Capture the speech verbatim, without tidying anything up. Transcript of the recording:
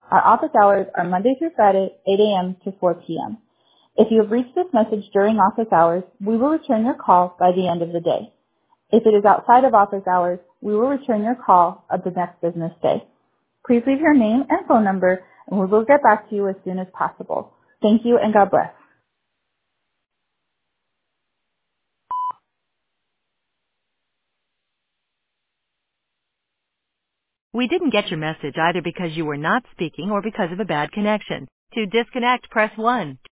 Our office hours are Monday through Friday, eight a.m. to four p.m. If you have reached this message during office hours, we will return your call by the end of the day. If it is outside of office hours, we will return your call of the next business day. Please leave your name and phone number, and we will get back to you as soon as possible. Thank you, and God bless. We didn't get your message either because you were not speaking or because of a bad connection. To disconnect, press one.